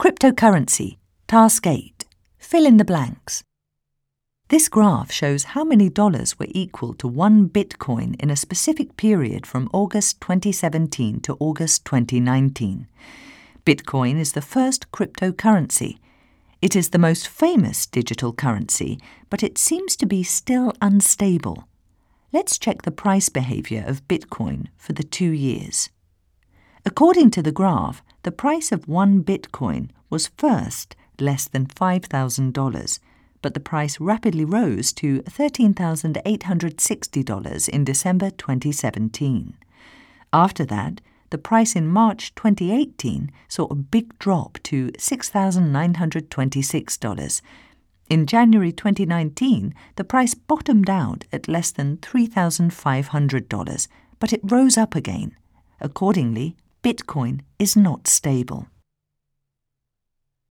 Cryptocurrency, Task 8. Fill in the blanks. This graph shows how many dollars were equal to one Bitcoin in a specific period from August 2017 to August 2019. Bitcoin is the first cryptocurrency. It is the most famous digital currency, but it seems to be still unstable. Let's check the price behavior of Bitcoin for the 2 years. According to the graph, the price of one Bitcoin was first less than $5,000, but the price rapidly rose to $13,860 in December 2017. After that, the price in March 2018 saw a big drop to $6,926. In January 2019, the price bottomed out at less than $3,500, but it rose up again. Accordingly, Bitcoin is not stable.